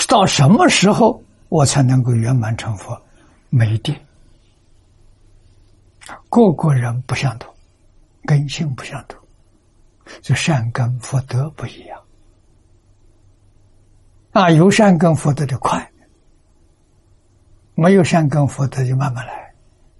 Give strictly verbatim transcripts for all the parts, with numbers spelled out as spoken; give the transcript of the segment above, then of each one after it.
到什么时候我才能够圆满成佛？没定，个个人不相同，根性不相同，就善根福德不一样。啊，有善根福德的快，没有善根福德就慢慢来。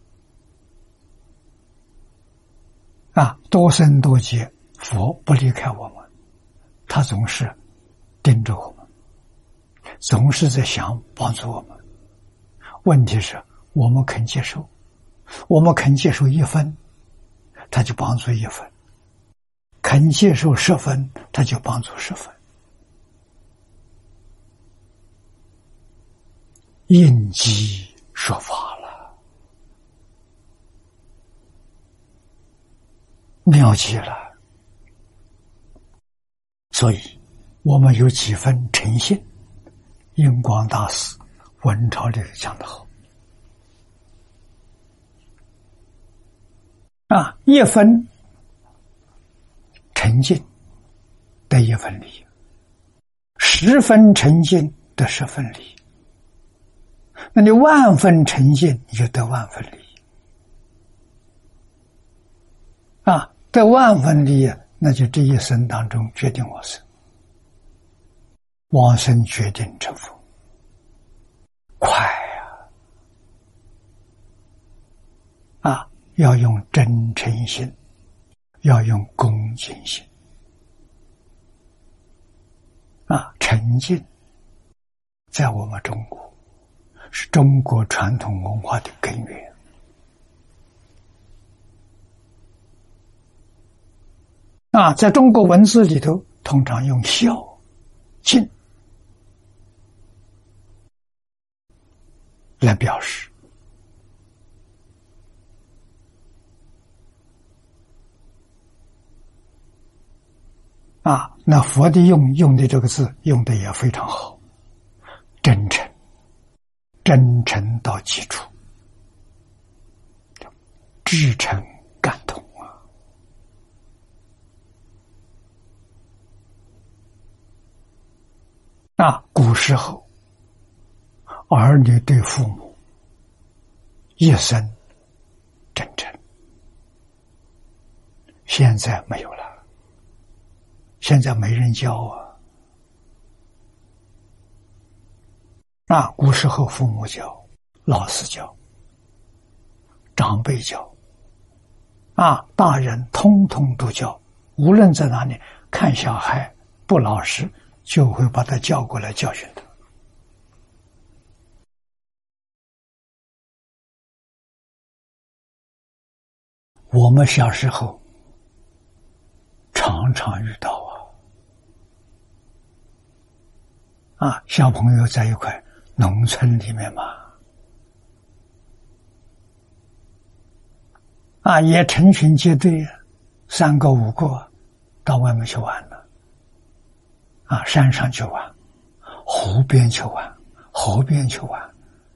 啊，多生多劫，佛不离开我们，他总是盯着我们，总是在想帮助我们。问题是我们肯接受，我们肯接受一分，他就帮助一分；肯接受十分，他就帮助十分。应机说法了，妙极了。所以我们有几分诚信，印光大师文钞里讲得好啊，一分诚信得一分利，十分诚信得十分利，那你万分诚信你就得万分利啊，得万分利，那就这一生当中决定往生，往生决定成佛，快呀！啊，要用真诚心，要用恭敬心啊，沉静在我们中国是中国传统文化的根源啊，在中国文字里头通常用孝敬来表示啊，那佛的用用的这个字用的也非常好，真诚，真诚到基础，至诚感通啊！啊，古时候儿女对父母一生真诚，现在没有了。现在没人教啊！啊，古时候父母教，老师教，长辈教，啊，大人通通都教。无论在哪里，看小孩不老实，就会把他叫过来教训他。我们小时候常常遇到啊。啊，小朋友在一块农村里面嘛，啊，也成群结队，三个五个到外面去玩了，啊，山上去玩，湖边去玩，河边去玩，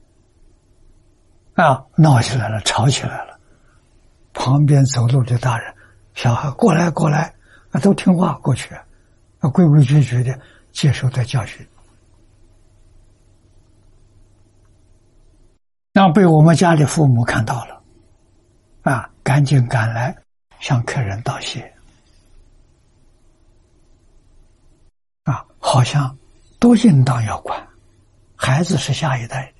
啊，闹起来了，吵起来了，旁边走路的大人小孩过来过来，啊，都听话过去，啊，规规矩矩的接受他教训。让被我们家里父母看到了，啊，赶紧赶来向客人道谢，啊，好像都应当要管，孩子是下一代，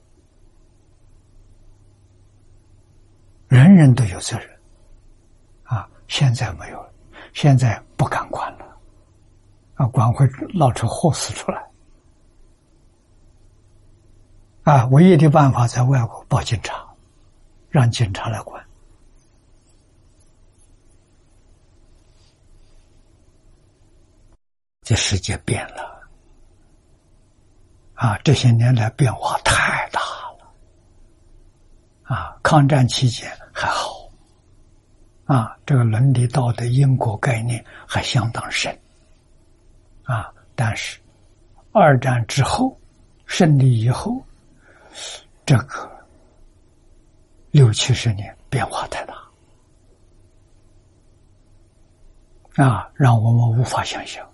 人人都有责任，啊，现在没有了，现在不敢管了，啊，管会闹出祸事出来。啊，唯一的办法在外国报警察，让警察来管。这世界变了，啊，这些年来变化太大了，啊，抗战期间还好，啊，这个伦理道德因果概念还相当深，啊，但是二战之后，胜利以后。这个六七十年变化太大啊，让我们无法想象